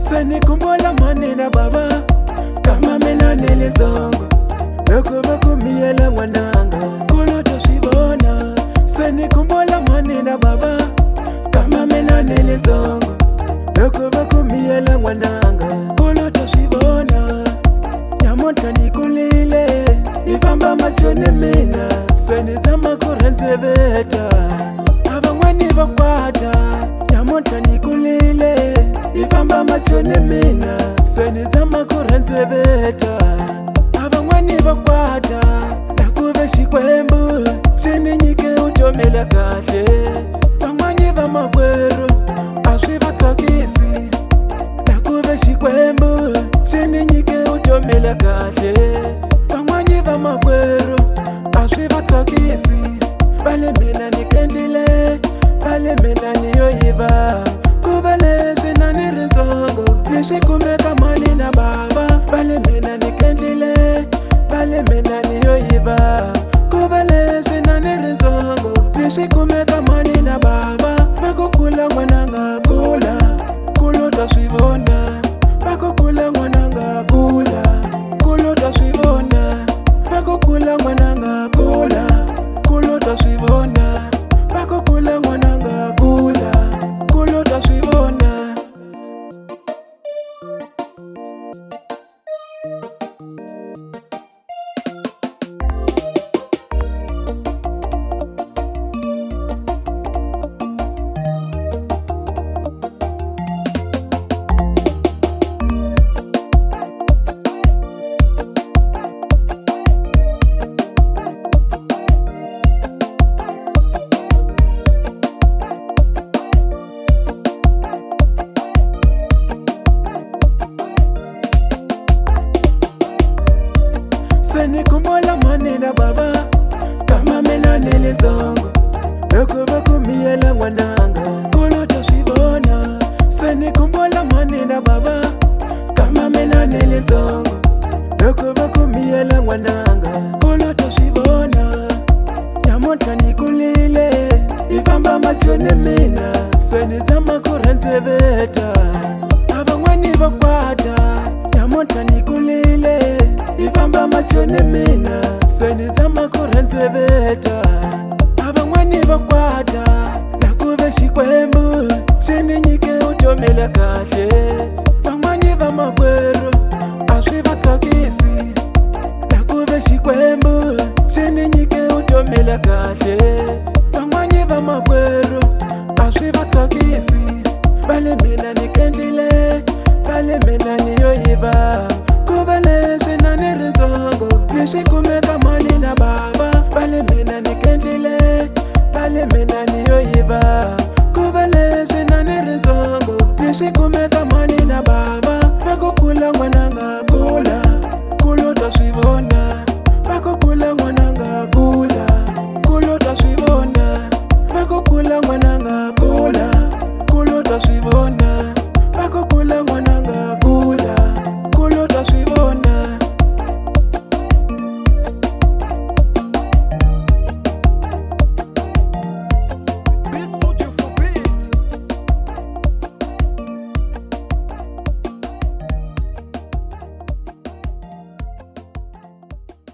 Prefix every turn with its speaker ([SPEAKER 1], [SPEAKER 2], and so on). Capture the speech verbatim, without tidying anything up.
[SPEAKER 1] Senikumbula mani na baba kama mina nilizongo loko bakumiyela mwananga kuloto sibona. Senikumbula mani na baba kama mina nilizongo loko bakumiyela mwananga kuloto sibona. Nyamonta nikulile ifamba machoni mina senizama kurenze beta abangwani bakwata. Nyamonta nikulile ifamba machoni mina senizama kurenze beta abangwani bakwata. Nakube shikwembu sininyike utomela kahle bangwani bamagwero ashibatakisi. Nakube shikwembu sininyike utomela kahle bangwani bamagwero ashibatakisi. Bale mina nikendile bale mina niyoyiba kubale shinani rinzongo nishikumeka mani na baba. Bale mina nikendile bale mina niyoyiba kubale shinani rinzongo nishikumeka mani na baba. Bakukula mwananga kula kulota swibona. Bakukula mwananga kula kulota swibona. Bakukula mwananga kula kulota swibona. Bakukula mwananga kula kulota swibona. Senikumbula mani na baba kama mina nilizongo loko bakumiyela mwananga kuloto swibona. Senikumbula mani na baba kama mina nilizongo loko bakumiyela mwananga kuloto swibona. Nyamonta nikulile ifamba machoni mina senizama kurenze beta abangwani bakwata. Nyamonta nikulile ifamba machoni mina senizama kurenze beta abangwani bakwata. Nakube shikwembu sininyike utomela kahle bangwani bamagwero ashibatakisi. Nakube shikwembu sininyike utomela kahle bangwani bamagwero ashibatakisi. Bale mina nikendile bale mina niyoyiba kubale shinani rinzongo nishikumeka mani na baba. Bale mina nikendile bale mina